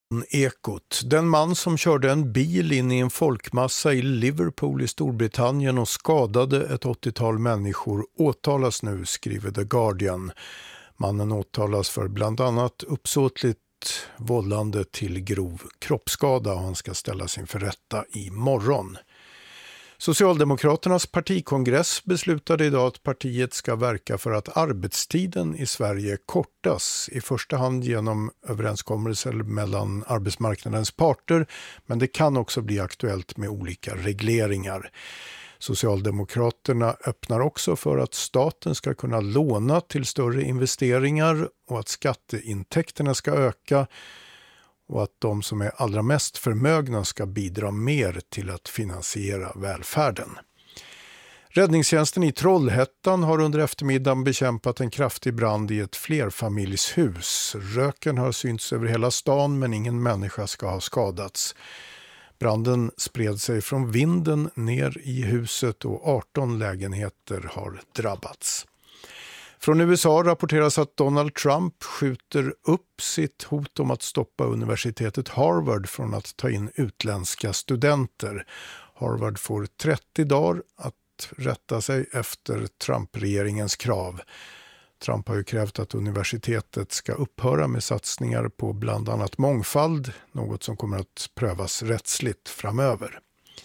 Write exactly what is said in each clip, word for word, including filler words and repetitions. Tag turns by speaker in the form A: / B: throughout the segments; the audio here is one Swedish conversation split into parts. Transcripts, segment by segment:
A: Ekot. Den man som körde en bil in i en folkmassa i Liverpool i Storbritannien och skadade ett åttiotal människor åtalas nu, skriver The Guardian. Mannen åtalas för bland annat uppsåtligt vållande till grov kroppsskada och han ska ställas inför rätta imorgon. Socialdemokraternas partikongress beslutade idag att partiet ska verka för att arbetstiden i Sverige kortas, i första hand genom överenskommelser mellan arbetsmarknadens parter, men det kan också bli aktuellt med olika regleringar. Socialdemokraterna öppnar också för att staten ska kunna låna till större investeringar och att skatteintäkterna ska öka och att de som är allra mest förmögna ska bidra mer till att finansiera välfärden. Räddningstjänsten i Trollhättan har under eftermiddagen bekämpat en kraftig brand i ett flerfamiljshus. Röken har synts över hela stan men ingen människa ska ha skadats. Branden spred sig från vinden ner i huset och arton lägenheter har drabbats. Från U S A rapporteras att Donald Trump skjuter upp sitt hot om att stoppa universitetet Harvard från att ta in utländska studenter. Harvard får trettio dagar att rätta sig efter Trump-regeringens krav. Trump har ju krävt att universitetet ska upphöra med satsningar på bland annat mångfald, något som kommer att prövas rättsligt framöver.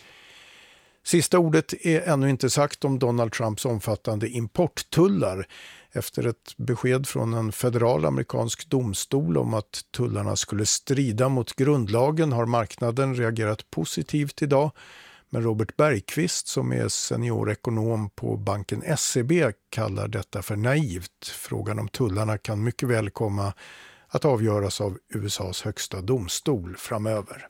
A: Sista ordet är ännu inte sagt om Donald Trumps omfattande importtullar. Efter ett besked från en federal amerikansk domstol om att tullarna skulle strida mot grundlagen har marknaden reagerat positivt idag. Men Robert Bergqvist, som är seniorekonom på banken S E B, kallar detta för naivt. Frågan om tullarna kan mycket väl komma att avgöras av U S A:s högsta domstol framöver.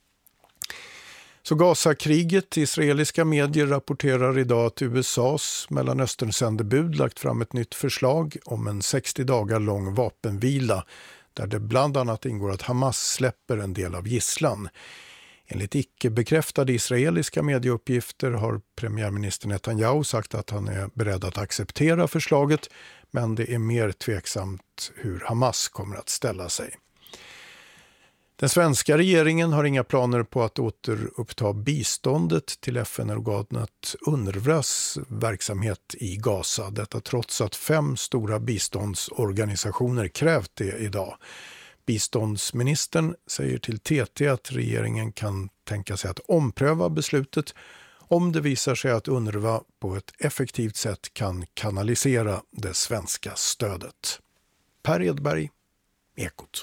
A: Så Gaza-kriget, israeliska medier rapporterar idag att U S A:s Mellanöstern-sändebud lagt fram ett nytt förslag om en sextio dagar lång vapenvila där det bland annat ingår att Hamas släpper en del av gisslan. Enligt icke-bekräftade israeliska medieuppgifter har premiärminister Netanyahu sagt att han är beredd att acceptera förslaget, men det är mer tveksamt hur Hamas kommer att ställa sig. Den svenska regeringen har inga planer på att återuppta biståndet till F N-organet UNRWAs verksamhet i Gaza. Detta trots att fem stora biståndsorganisationer krävt det idag. Biståndsministern säger till T T att regeringen kan tänka sig att ompröva beslutet om det visar sig att UNRWA på ett effektivt sätt kan kanalisera det svenska stödet. Per Edberg, Ekot.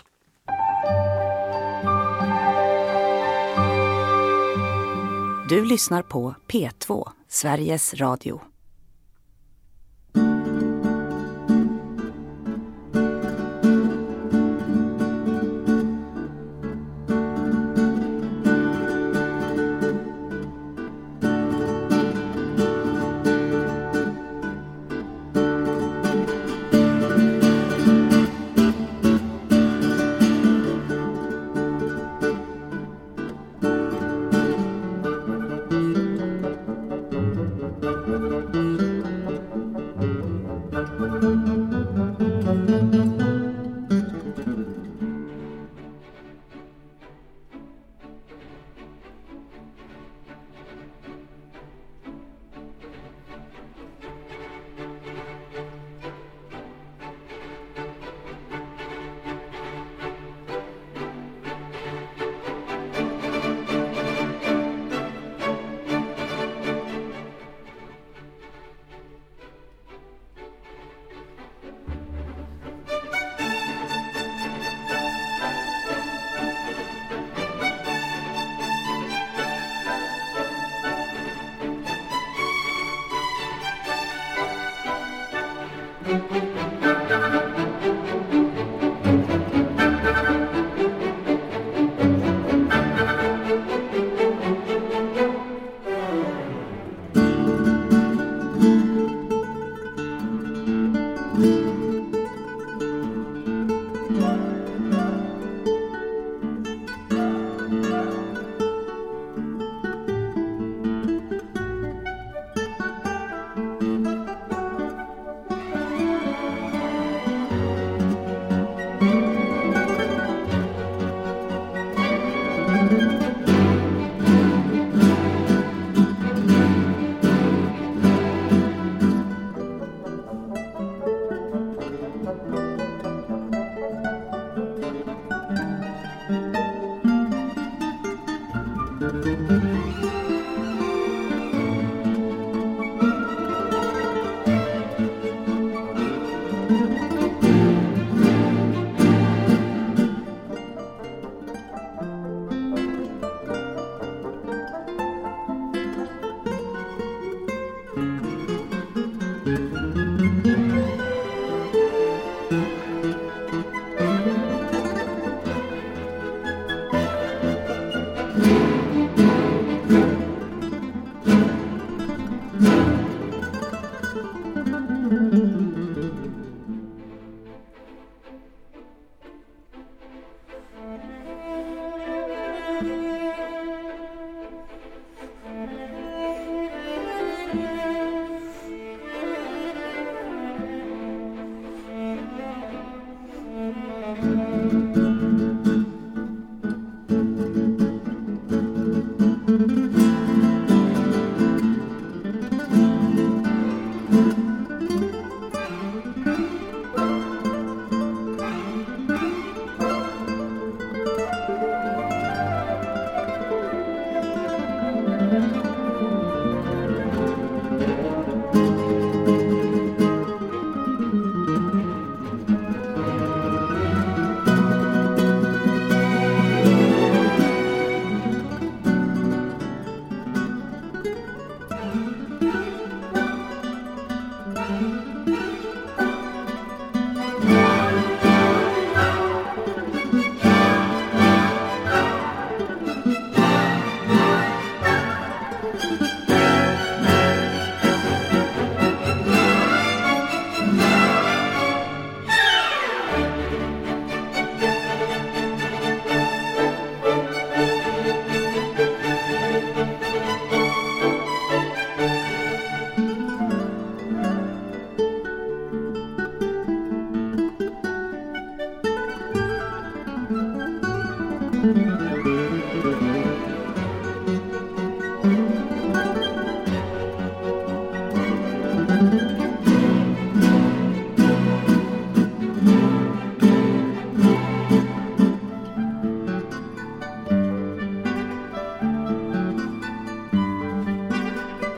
B: Du lyssnar på P två, Sveriges Radio.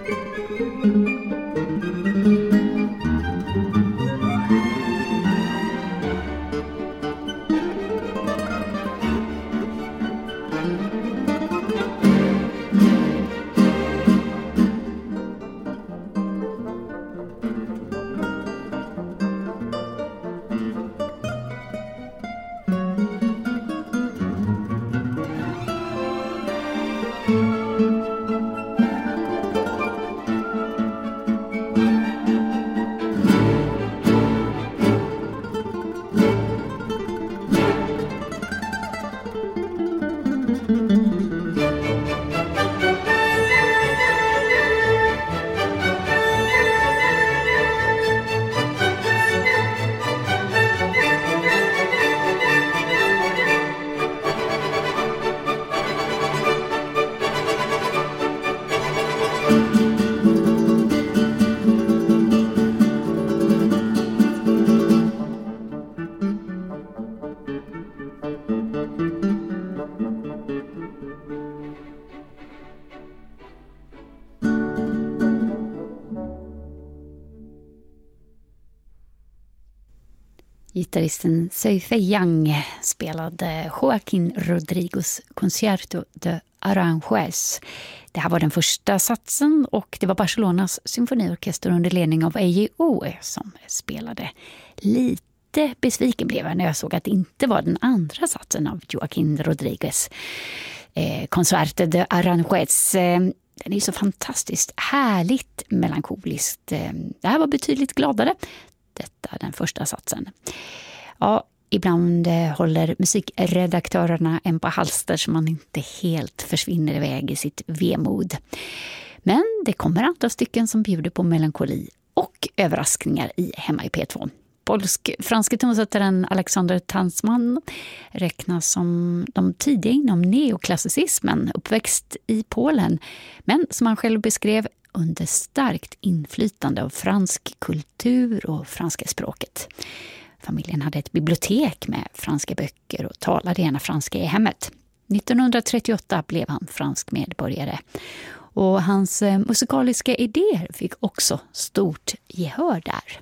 C: Gitarristen Seife Young spelade Joaquín Rodrigos Concierto de Aranjuez. Det här var den första satsen och det var Barcelonas symfoniorkester under ledning av A J O som spelade. Lite besviken blev jag när jag såg att det inte var den andra satsen av Joaquín Rodriguez eh, Concierto de Aranjuez. Eh, den är så fantastiskt härligt melankoliskt. Eh, det här var betydligt gladare. Detta är den första satsen. Ja, ibland håller musikredaktörerna en på halster så man inte helt försvinner iväg i sitt vemod. Men det kommer andra stycken som bjuder på melankoli och överraskningar i Hemma i P två. Polsk-franske tonsättaren Alexander Tansman räknas som de tidiga inom neoklassicismen, uppväxt i Polen, men som han själv beskrev under starkt inflytande av fransk kultur och franska språket. Familjen hade ett bibliotek med franska böcker och talade gärna franska i hemmet. nittonhundratrettioåtta blev han fransk medborgare och hans musikaliska idéer fick också stort gehör där.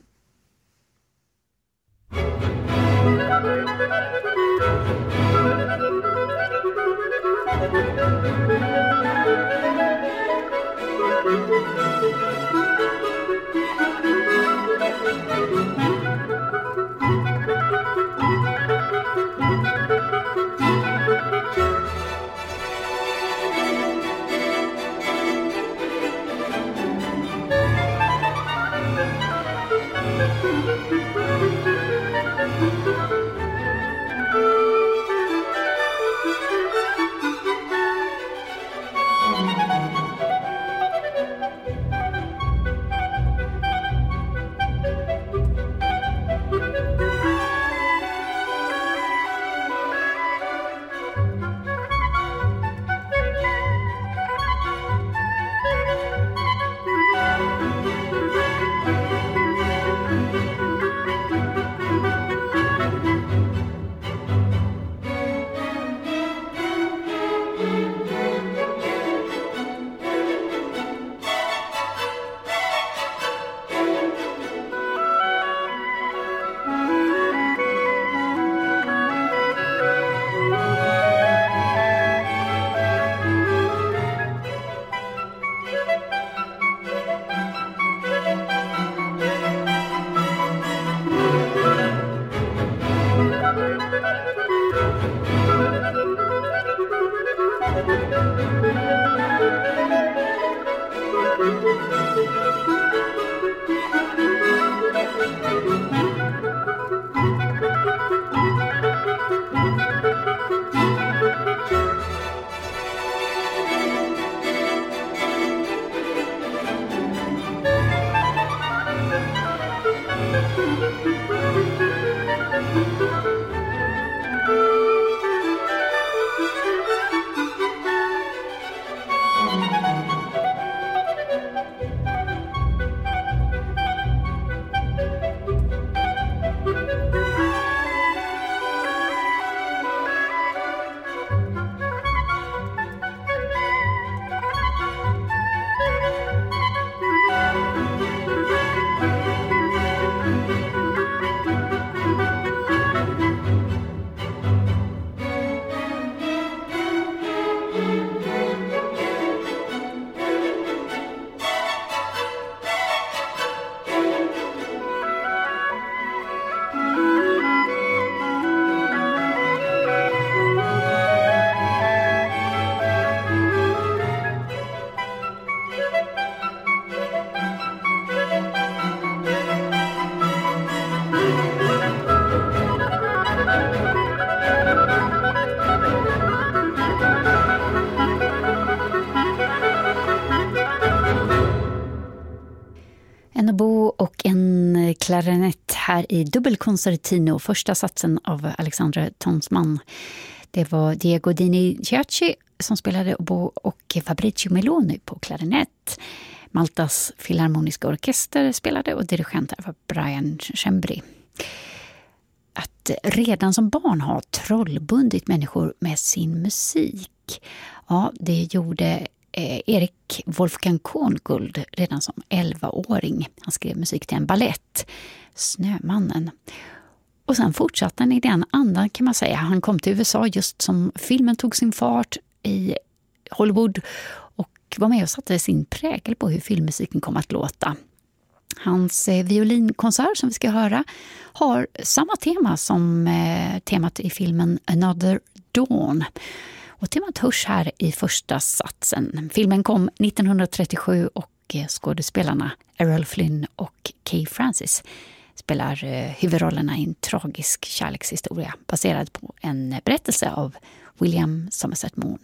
C: En obo och en klarinett här i dubbelconcertino, första satsen av Alexandre Tonsman. Det var Diego Dini Ciacci som spelade obo och Fabrizio Meloni på klarinett. Maltas filharmoniska orkester spelade och dirigent var Brian Chembry. Att redan som barn ha trollbundit människor med sin musik. Ja, det gjorde eh, Erik Wolfgang Kornguld redan som elvaåring. Han skrev musik till en ballett, Snömannen. Och sen fortsatte han i den andan kan man säga. Han kom till U S A just som filmen tog sin fart i Hollywood och var med och satte sin prägel på hur filmmusiken kom att låta. Hans eh, violinkonsert som vi ska höra har samma tema som eh, temat i filmen Another Dawn. Och temat hörs här i första satsen. Filmen kom nittonhundratrettiosju och eh, skådespelarna Errol Flynn och Kay Francis spelar eh, huvudrollerna i en tragisk kärlekshistoria baserad på en berättelse av William Somerset Maugham.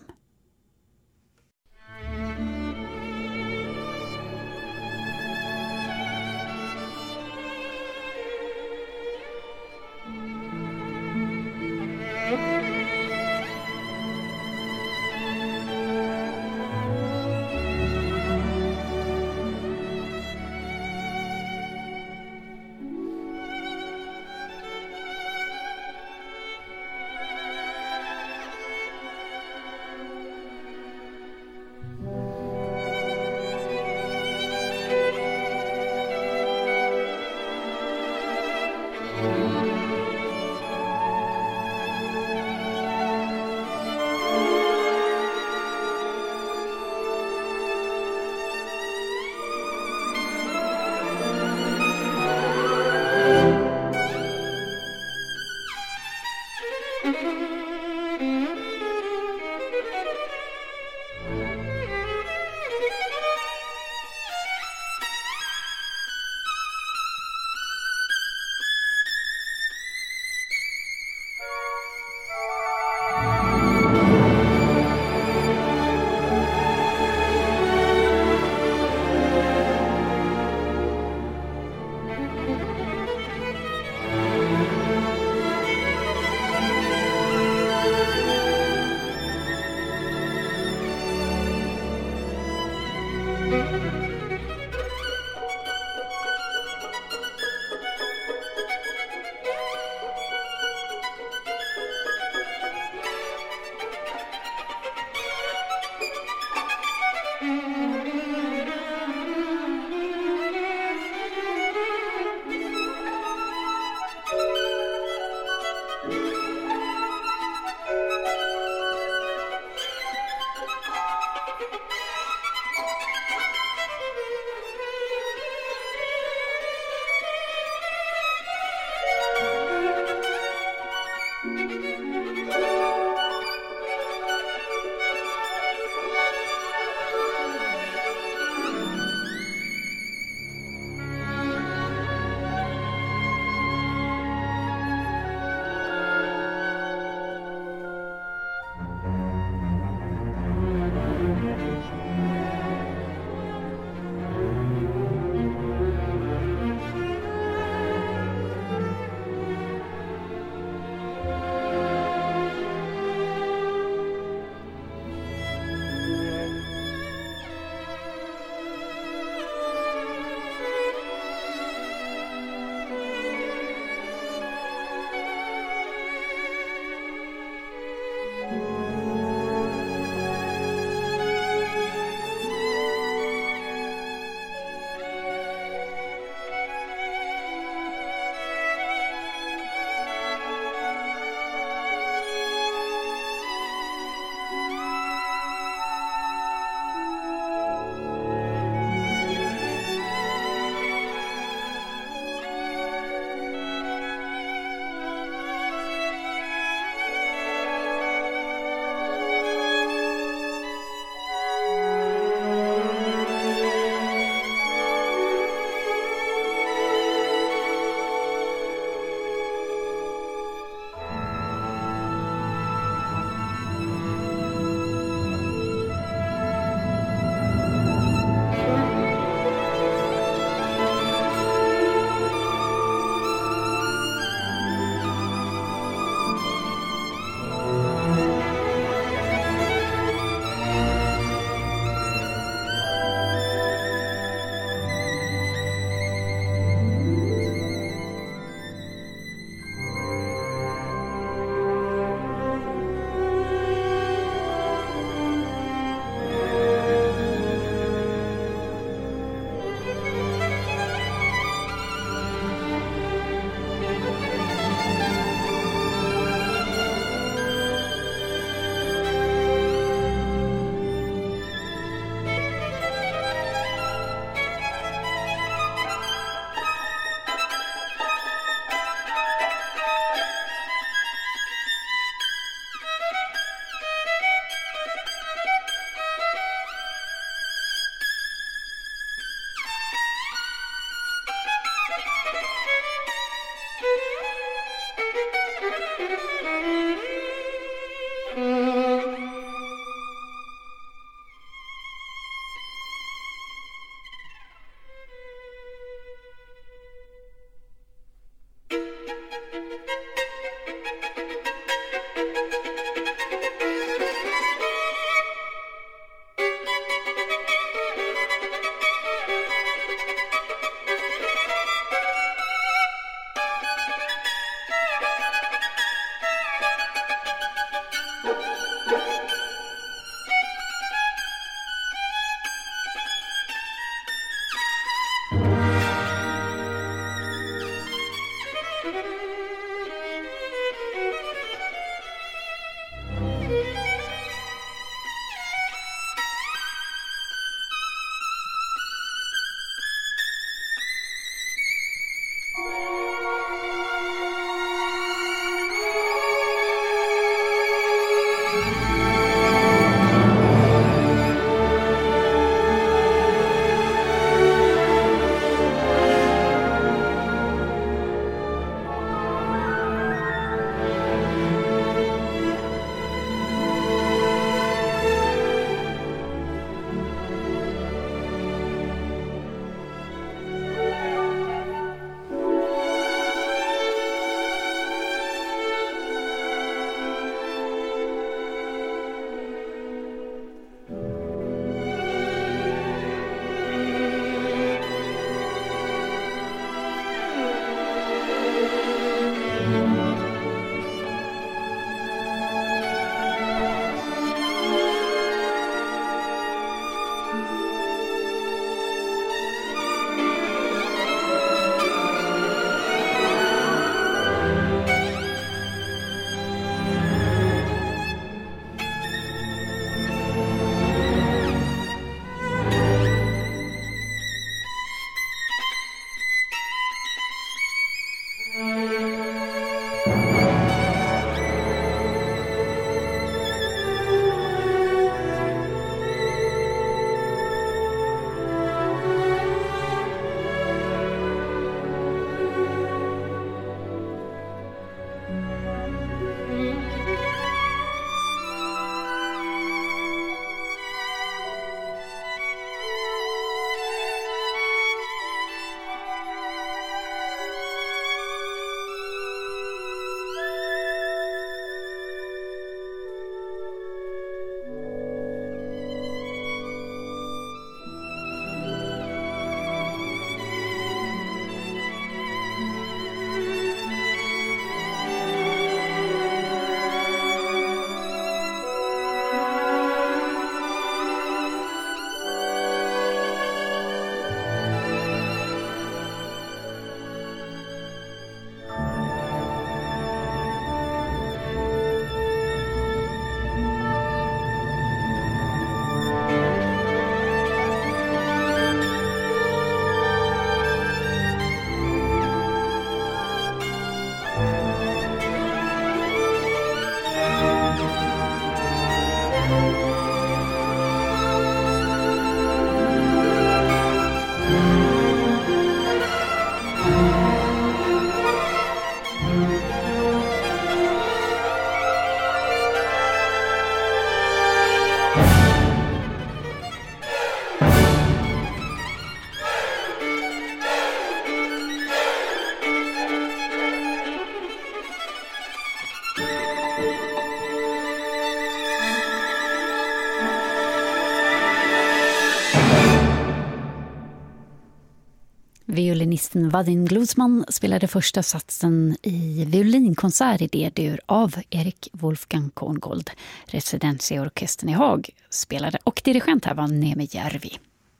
C: Violinisten Vadim Gluzman spelade första satsen i violinkonsert i D-dur av Erik Wolfgang Korngold. Residency-orkestern i Haag spelade och dirigent här var Neme Järvi.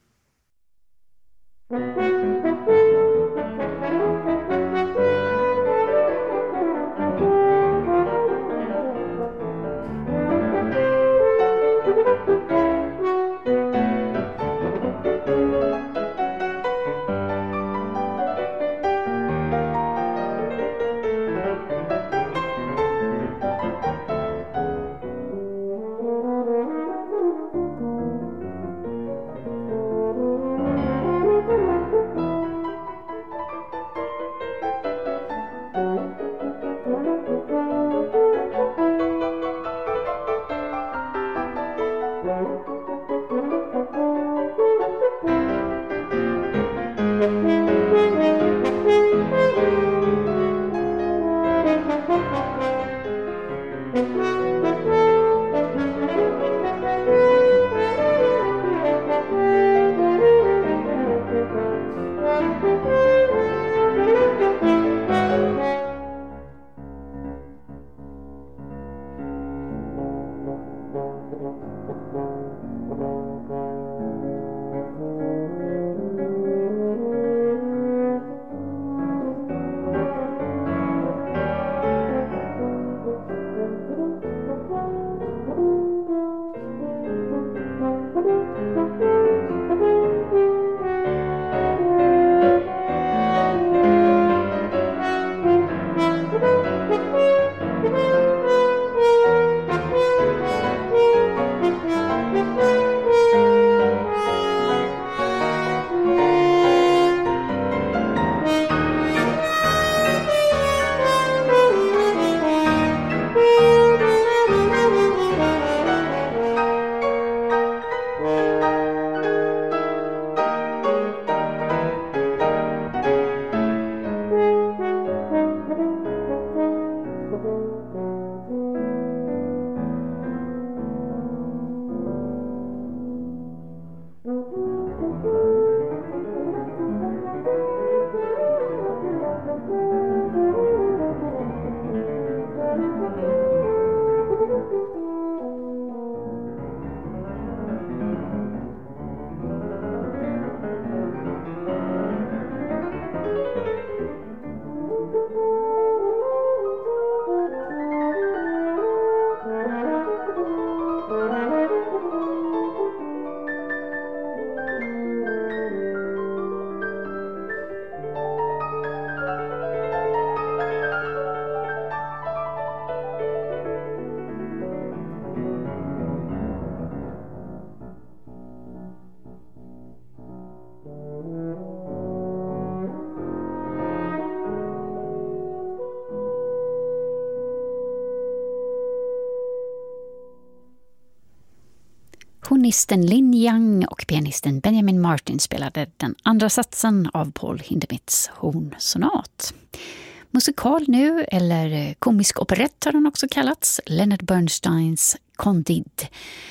C: Hornisten Lin Yang och pianisten Benjamin Martin spelade den andra satsen av Paul Hindemiths hornsonat. Musikal nu, eller komisk operett har den också kallats, Leonard Bernsteins Candide.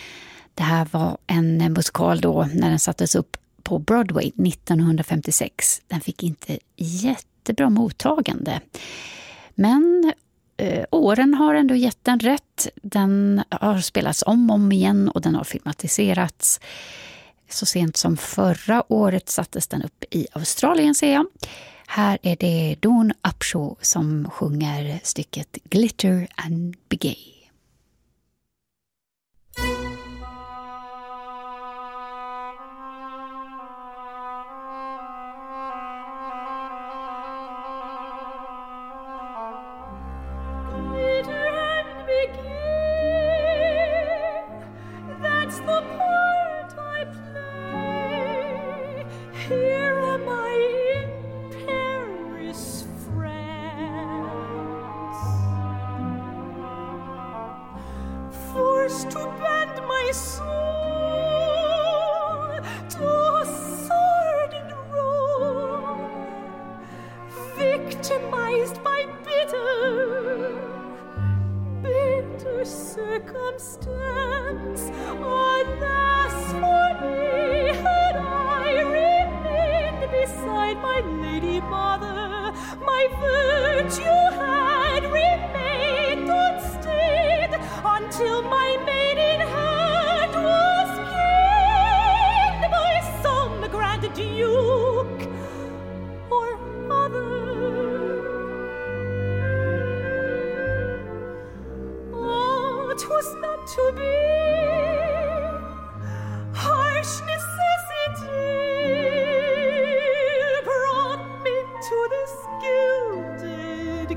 C: Det här var en musikal då när den sattes upp på Broadway nittonhundrafemtiosex. Den fick inte jättebra mottagande. Men eh, åren har ändå gett den rätt. Den har spelats om och om igen och den har filmatiserats. Så sent som förra året sattes den upp i Australien, ser jag. Här är det Dawn Upshaw som sjunger stycket Glitter and Be Gay.
D: Alas for me, had I remained beside my lady mother, my virtue had remained unstained until my maiden hand was gained by some grand duke or other. Oh, 'twas not to be. Harsh necessity brought me to this gilded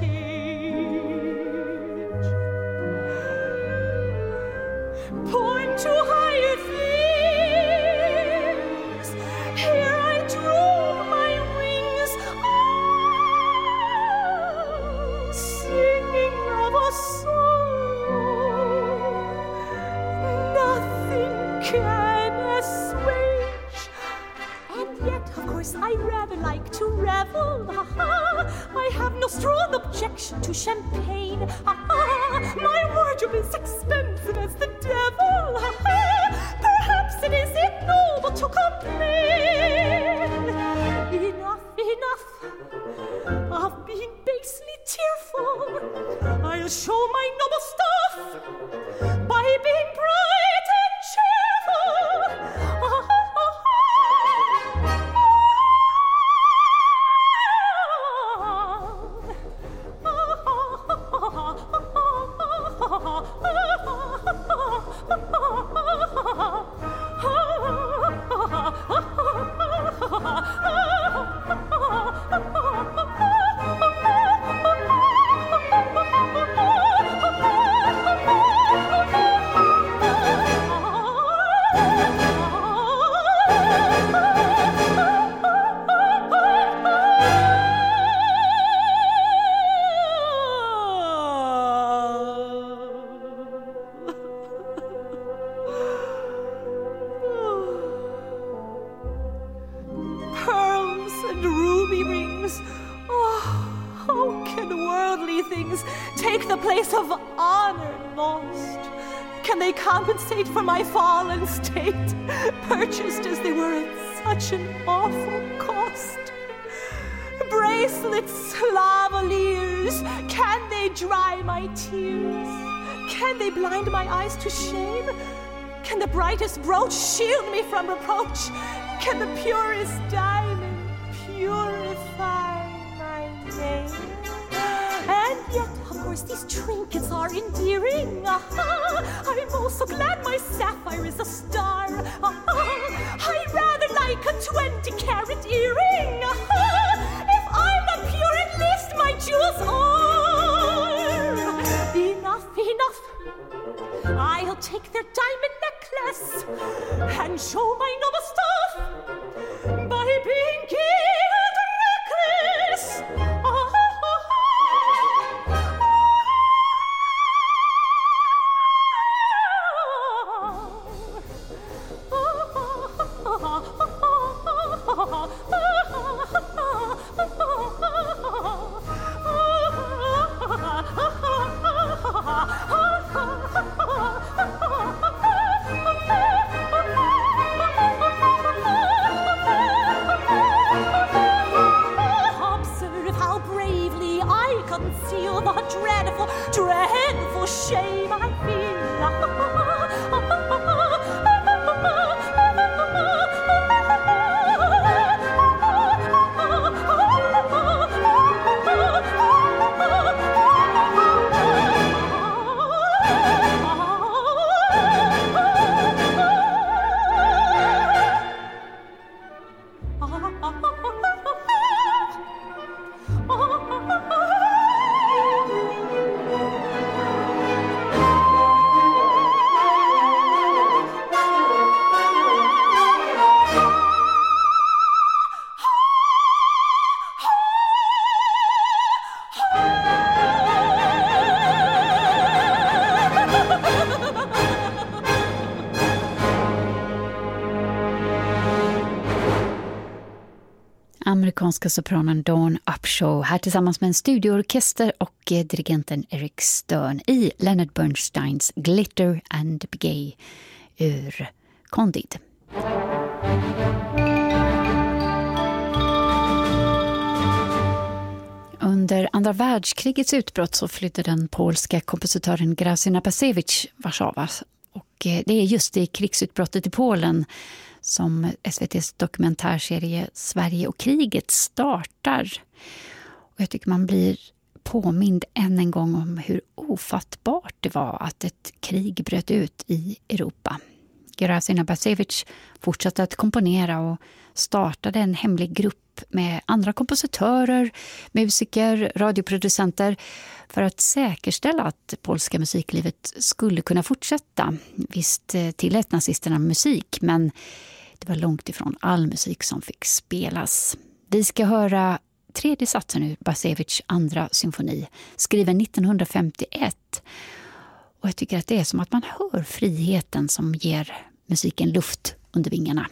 D: cage. Born to higher things, here I drove my wings, ah, singing of a song nothing can assuage. And yet, of course, I rather like to revel. Ha-ha. I have no strong objection to champagne. Ha-ha. My wardrobe is expensive as the devil. Ha-ha. Perhaps it is ignoble to complain. Enough, enough of being basely tearful. I'll show my noble stuff by being bright and cheerful. Compensate for my fallen state, purchased as they were at such an awful cost. Bracelets, lavaliers, can they dry my tears? Can they blind my eyes to shame? Can the brightest brooch shield me from reproach? Can the purest diamond purify my name? And yet, of course, these trinkets are endearing. Aha! I'm also glad my sapphire is a star. Aha! I rather like a twenty-carat earring. Aha! If I'm not pure, at least my jewels are. Enough, enough. I'll take their diamond necklace and show my noble stuff by being gilt reckless. Aha! Observe how bravely I conceal the dreadful, dreadful shame I feel.
C: Amerikanska sopranen Dawn Upshaw här tillsammans med en studioorkester och dirigenten Eric Stern i Leonard Bernsteins Glitter and Gay ur Candide. Under andra världskrigets utbrott så flydde den polska kompositören Grażyna Bacewicz Warszawa. Och det är just i krigsutbrottet i Polen som S V T:s dokumentärserie Sverige och kriget startar. Och jag tycker man blir påmind än en gång om hur ofattbart det var att ett krig bröt ut i Europa. Grażyna Bacewicz fortsatte att komponera och startade en hemlig grupp med andra kompositörer, musiker, radioproducenter för att säkerställa att polska musiklivet skulle kunna fortsätta. Visst tillät nazisterna musik, men det var långt ifrån all musik som fick spelas. Vi ska höra tredje satsen ur Bacewicz andra symfoni, skriven nittonhundrafemtioett. Och jag tycker att det är som att man hör friheten som ger musiken luft under vingarna.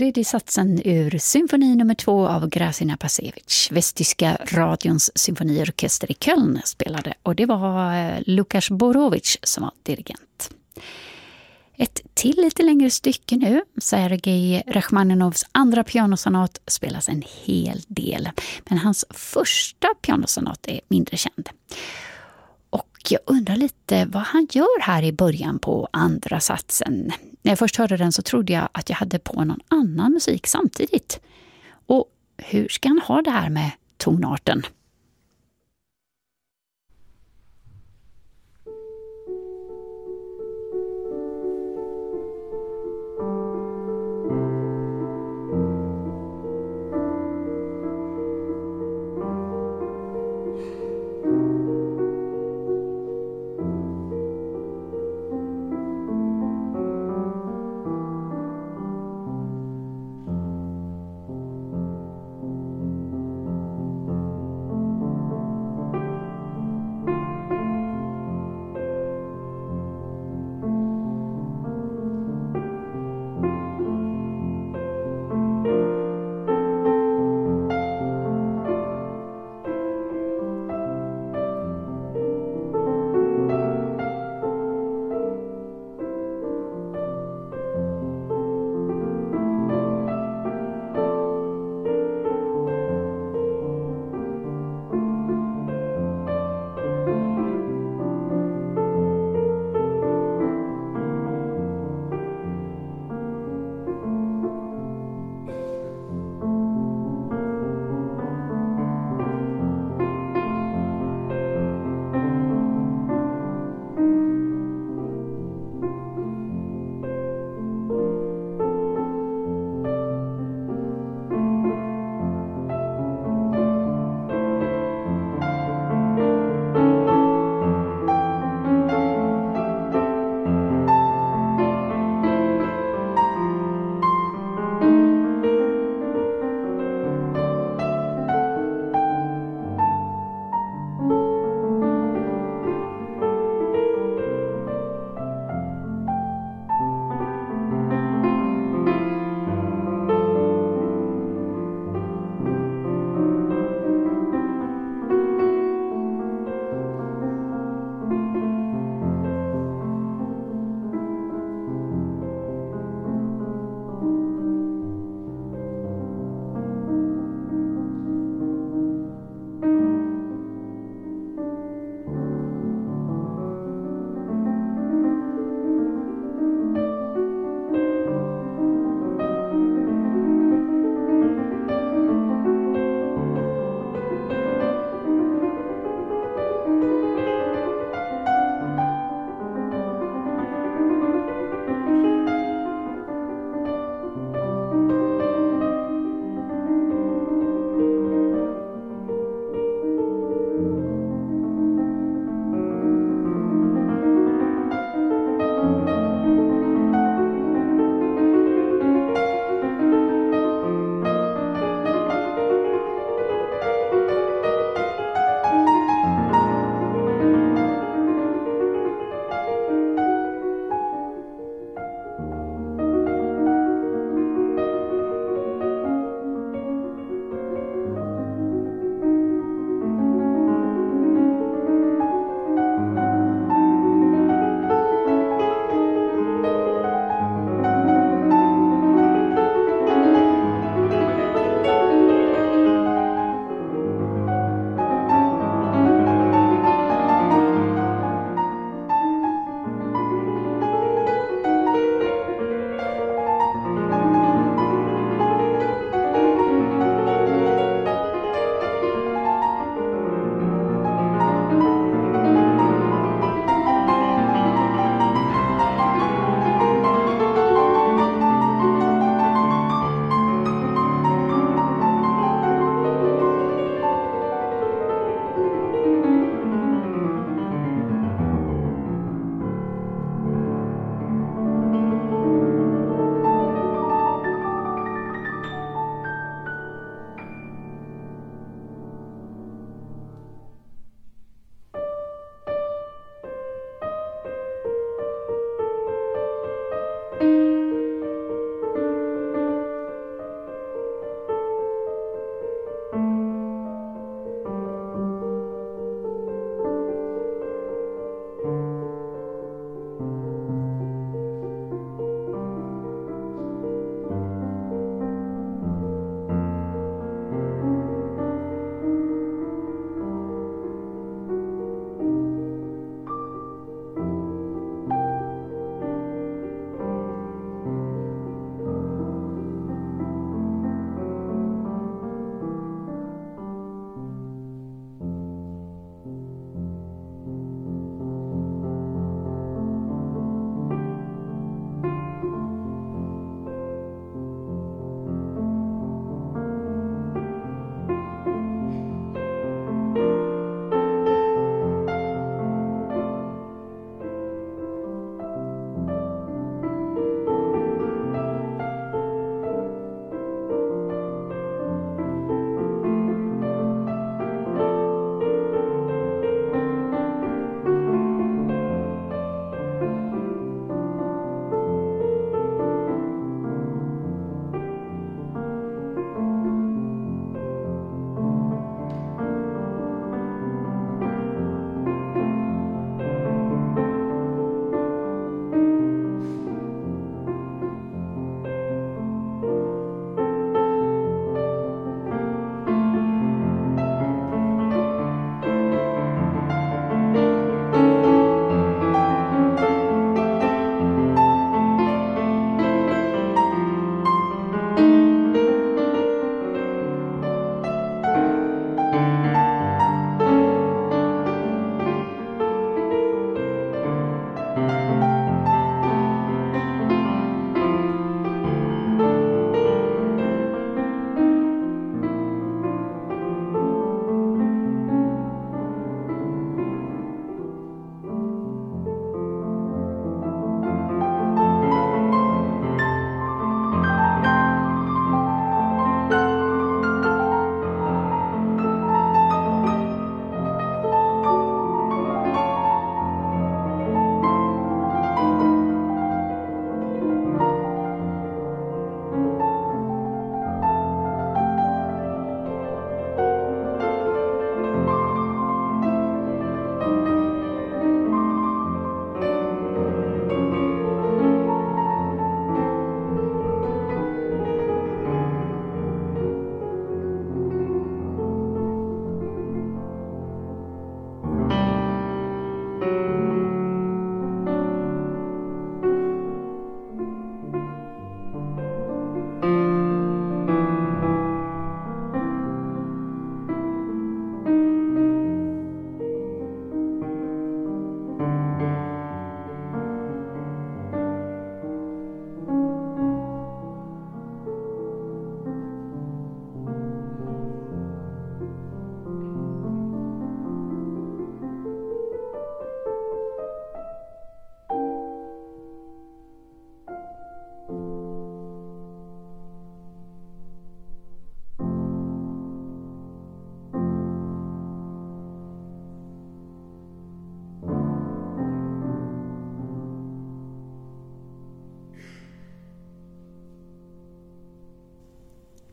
C: tredje satsen ur symfoni nummer två av Grasina Pasevich. Västtyska radions symfoniorkester i Köln spelade, och det var Lukas Borovic som var dirigent. Ett till lite längre stycke nu. Sergej Rachmaninovs andra pianosonat spelas en hel del. Men hans första pianosonat är mindre känd. Och jag undrar lite vad han gör här i början på andra satsen. När jag först hörde den så trodde jag att jag hade på någon annan musik samtidigt. Och hur ska han ha det här med tonarten?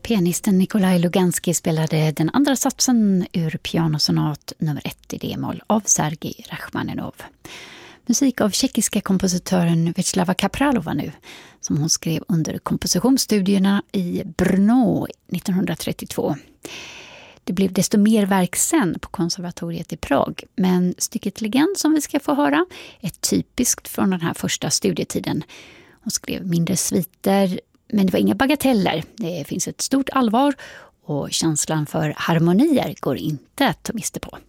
C: Pianisten Nikolaj Luganskij spelade den andra satsen ur pianosonat nummer ett i D-moll av Sergej Rachmaninov. Musik av tjeckiska kompositören Václava Kapralova nu, som hon skrev under kompositionsstudierna i Brno nittonhundratrettiotvå. Det blev desto mer verk sen på konservatoriet i Prag, men stycket Legend som vi ska få höra är typiskt från den här första studietiden. Hon skrev mindre sviter, men det var inga bagateller. Det finns ett stort allvar och känslan för harmonier går inte att ta miste på.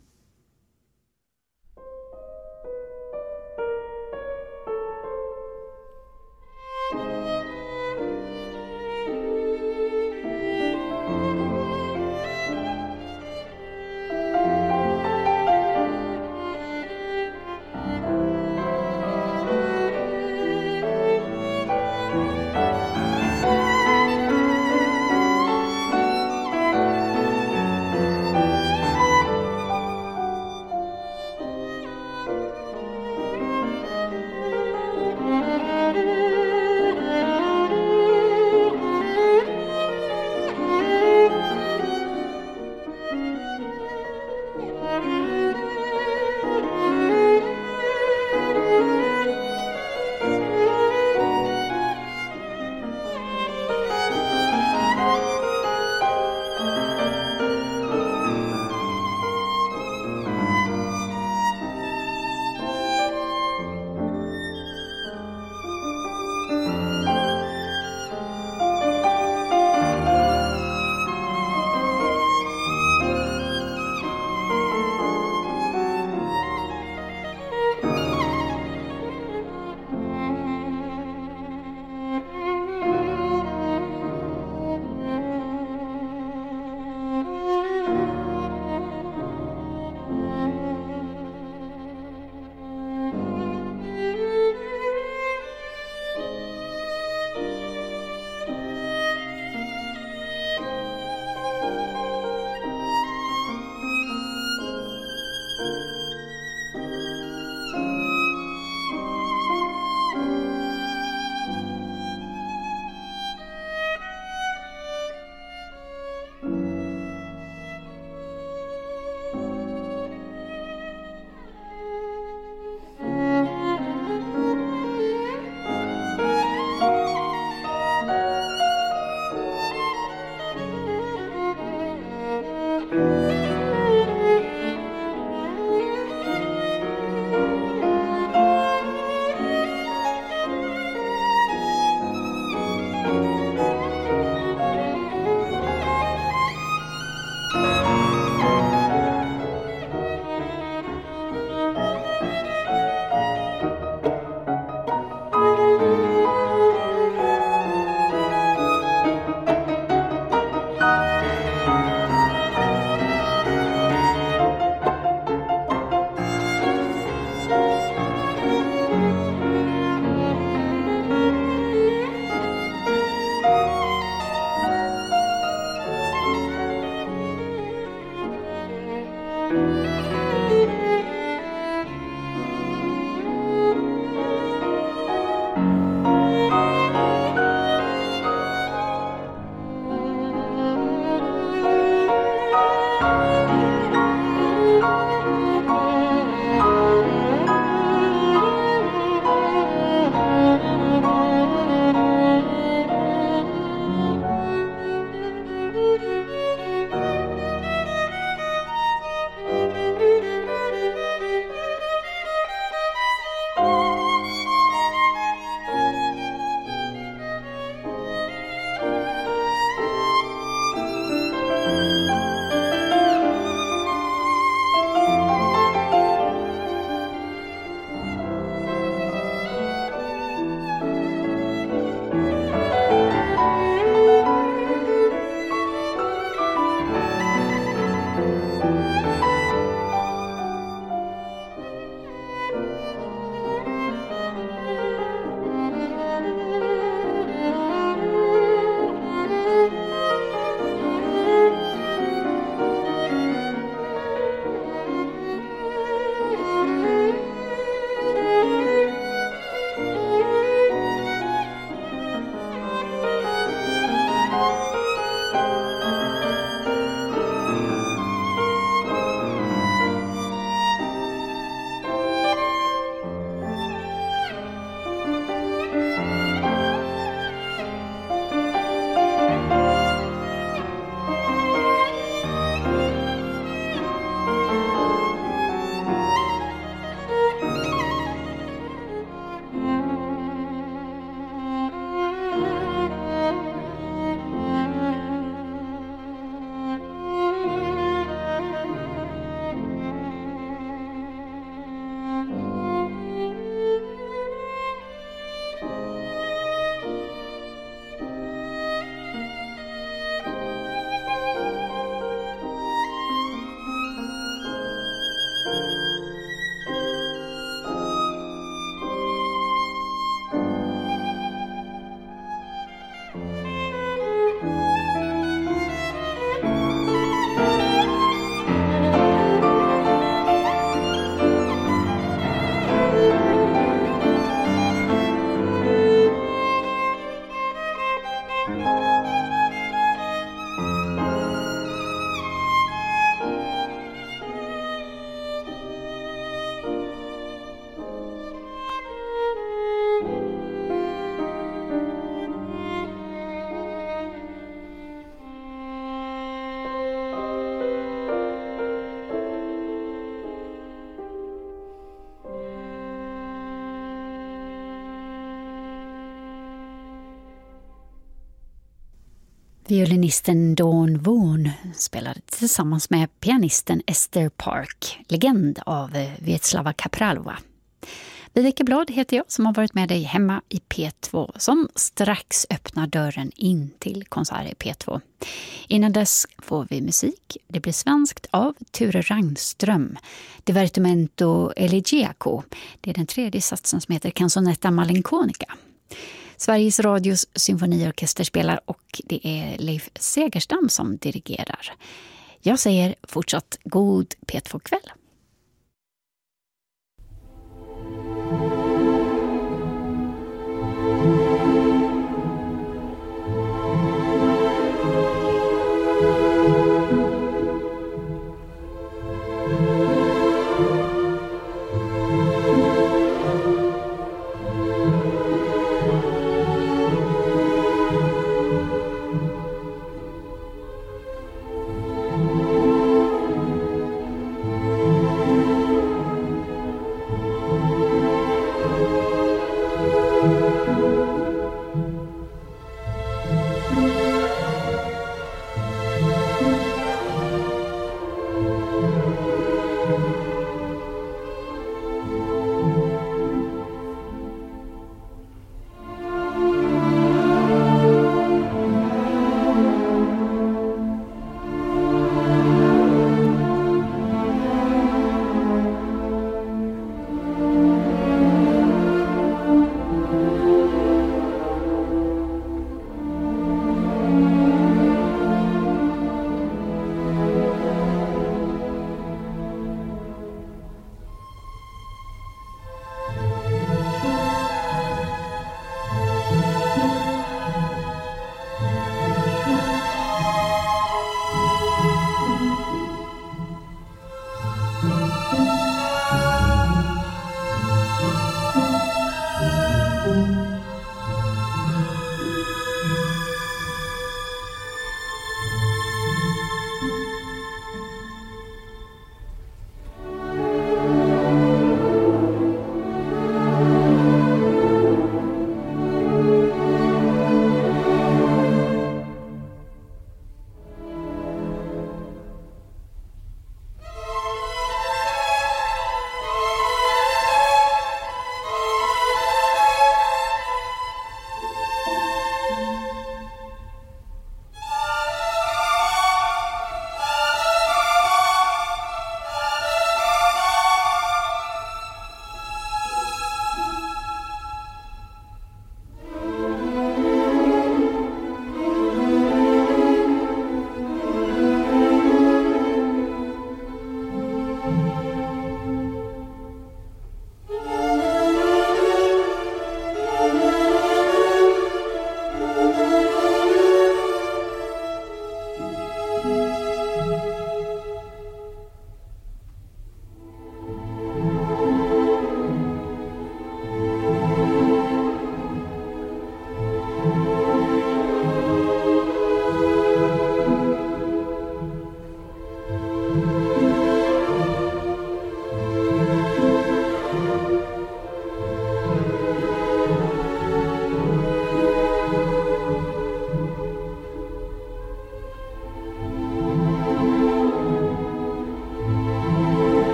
C: Violinisten Dawn Vaughan spelade tillsammans med pianisten Esther Park, legend av Vyacheslava Kapralova. Viveke Blad heter jag som har varit med dig hemma i P två som strax öppnar dörren in till konserter i P två. Innan dess får vi musik. Det blir svenskt av Ture Rangström. Divertimento Elegiaco. Det är den tredje satsen som heter Canzonetta Malinconica. Sveriges Radios symfoniorkester spelar och det är Leif Segerstam som dirigerar. Jag säger fortsatt god P två-kväll.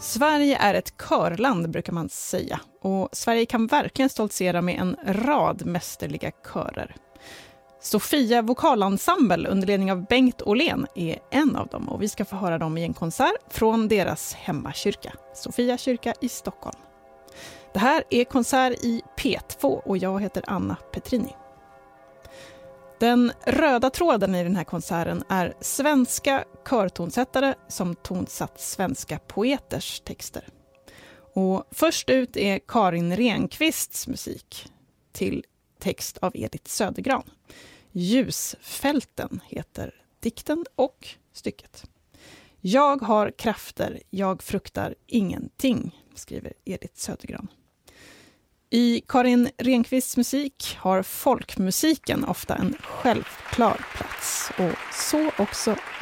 E: Sverige är ett körland brukar man säga, och Sverige kan verkligen stoltsera med en rad mästerliga körer. Sofia vokalensemble under ledning av Bengt Åhlén är en av dem, och vi ska få höra dem i en konsert från deras hemmakyrka, Sofia kyrka i Stockholm. Det här är konsert i P två och jag heter Anna Petrini. Den röda tråden i den här konserten är svenska körtonsättare som tonsatt svenska poeters texter. Och först ut är Karin Renqvists musik till text av Edith Södergran. Ljusfälten heter dikten och stycket. Jag har krafter, jag fruktar ingenting, skriver Edith Södergran. I Karin Renqvists musik har folkmusiken ofta en självklar plats, och så också